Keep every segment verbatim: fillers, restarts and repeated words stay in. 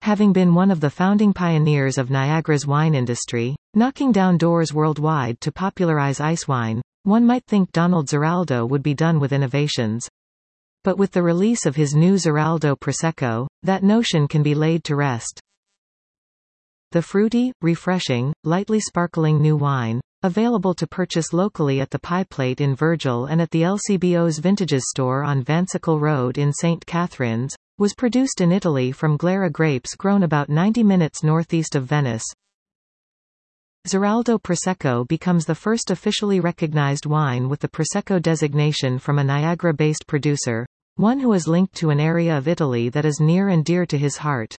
Having been one of the founding pioneers of Niagara's wine industry, knocking down doors worldwide to popularize ice wine, one might think Donald Ziraldo would be done with innovations. But with the release of his new Ziraldo Prosecco, that notion can be laid to rest. The fruity, refreshing, lightly sparkling new wine, available to purchase locally at the Pie Plate in Virgil and at the L C B O's Vintages store on Vansicle Road in Saint Catharines, was produced in Italy from Glera grapes grown about ninety minutes northeast of Venice. Ziraldo Prosecco becomes the first officially recognized wine with the Prosecco designation from a Niagara-based producer, one who is linked to an area of Italy that is near and dear to his heart.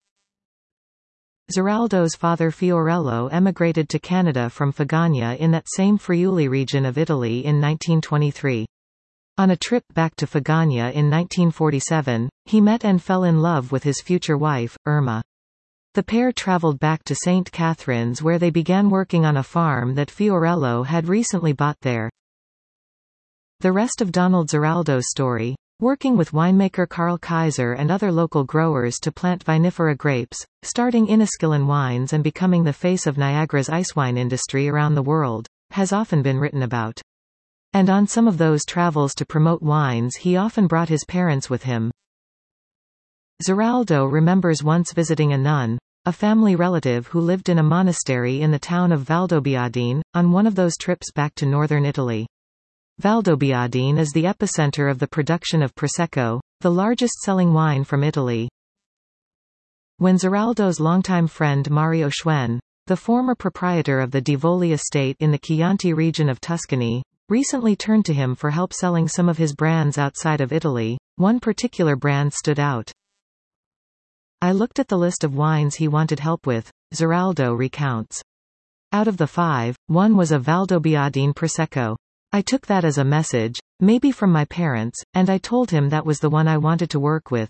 Ziraldo's father Fiorello emigrated to Canada from Fagagna in that same Friuli region of Italy in nineteen twenty-three. On a trip back to Fagagna in nineteen forty-seven, he met and fell in love with his future wife, Irma. The pair traveled back to Saint Catharines where they began working on a farm that Fiorello had recently bought there. The rest of Donald Ziraldo's story, working with winemaker Carl Kaiser and other local growers to plant vinifera grapes, starting Inniskillen Wines and becoming the face of Niagara's ice wine industry around the world, has often been written about. And on some of those travels to promote wines he often brought his parents with him. Ziraldo remembers once visiting a nun, a family relative who lived in a monastery in the town of Valdobbiadene, on one of those trips back to northern Italy. Valdobbiadene is the epicenter of the production of Prosecco, the largest-selling wine from Italy. When Ziraldo's longtime friend Mario Schwen, the former proprietor of the Divoli estate in the Chianti region of Tuscany, recently turned to him for help selling some of his brands outside of Italy, one particular brand stood out. I looked at the list of wines he wanted help with, Ziraldo recounts. Out of the five, one was a Valdobbiadene Prosecco. I took that as a message, maybe from my parents, and I told him that was the one I wanted to work with.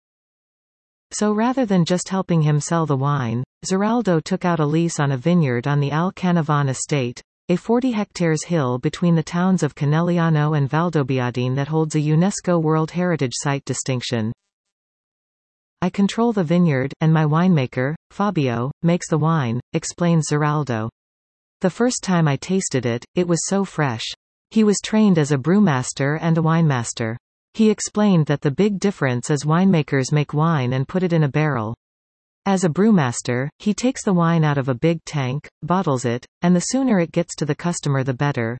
So rather than just helping him sell the wine, Ziraldo took out a lease on a vineyard on the Al Canavan estate, a forty hectares hill between the towns of Conegliano and Valdobbiadene that holds a UNESCO World Heritage Site distinction. I control the vineyard, and my winemaker, Fabio, makes the wine, explains Ziraldo. The first time I tasted it, it was so fresh. He was trained as a brewmaster and a winemaster. He explained that the big difference is winemakers make wine and put it in a barrel. As a brewmaster, he takes the wine out of a big tank, bottles it, and the sooner it gets to the customer the better.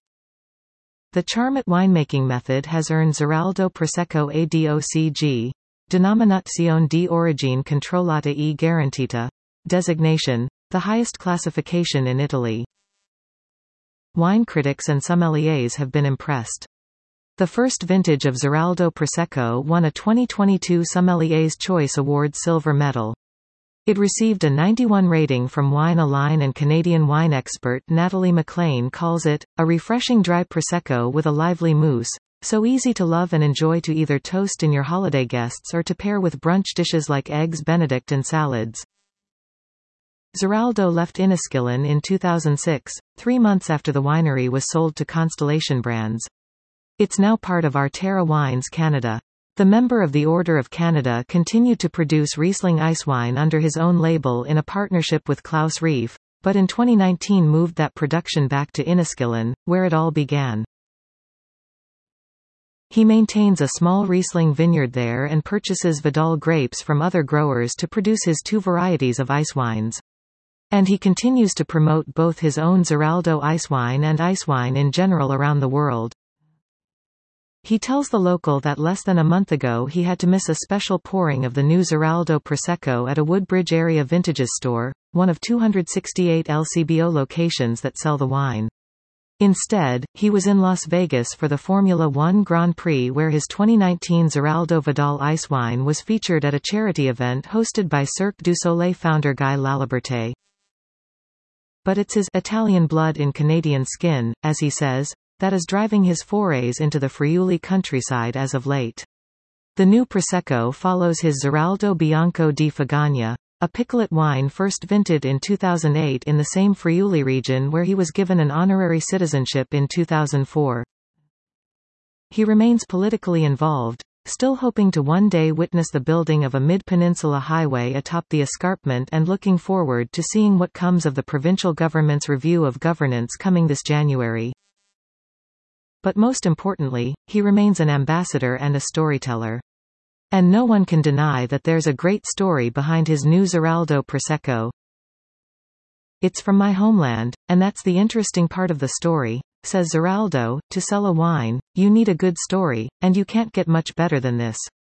The Charmat winemaking method has earned Ziraldo Prosecco a D O C G, Denominazione di Origine Controllata e Garantita, designation, the highest classification in Italy. Wine critics and sommeliers have been impressed. The first vintage of Ziraldo Prosecco won a twenty twenty-two Sommelier's Choice Award silver medal. It received a ninety-one rating from Wine Align, and Canadian wine expert Natalie McLean calls it, a refreshing dry Prosecco with a lively mousse, so easy to love and enjoy to either toast in your holiday guests or to pair with brunch dishes like eggs Benedict and salads. Ziraldo left Inniskillen in two thousand six, three months after the winery was sold to Constellation Brands. It's now part of Arterra Wines Canada. The member of the Order of Canada continued to produce Riesling ice wine under his own label in a partnership with Klaus Reef, but in twenty nineteen moved that production back to Inniskillen, where it all began. He maintains a small Riesling vineyard there and purchases Vidal grapes from other growers to produce his two varieties of ice wines. And he continues to promote both his own Ziraldo ice wine and ice wine in general around the world. He tells the local that less than a month ago he had to miss a special pouring of the new Ziraldo Prosecco at a Woodbridge area Vintages store, one of two hundred sixty-eight L C B O locations that sell the wine. Instead, he was in Las Vegas for the Formula One Grand Prix, where his twenty nineteen Ziraldo Vidal ice wine was featured at a charity event hosted by Cirque du Soleil founder Guy Laliberté. But it's his Italian blood in Canadian skin, as he says, that is driving his forays into the Friuli countryside as of late. The new Prosecco follows his Ziraldo Bianco di Fagagna, a picolet wine first vinted in two thousand eight in the same Friuli region where he was given an honorary citizenship in two thousand four. He remains politically involved, still hoping to one day witness the building of a mid-peninsula highway atop the escarpment and looking forward to seeing what comes of the provincial government's review of governance coming this January. But most importantly, he remains an ambassador and a storyteller. And no one can deny that there's a great story behind his new Zeraldo Prosecco. It's from my homeland, and that's the interesting part of the story, says Zeraldo. To sell a wine, you need a good story, and you can't get much better than this.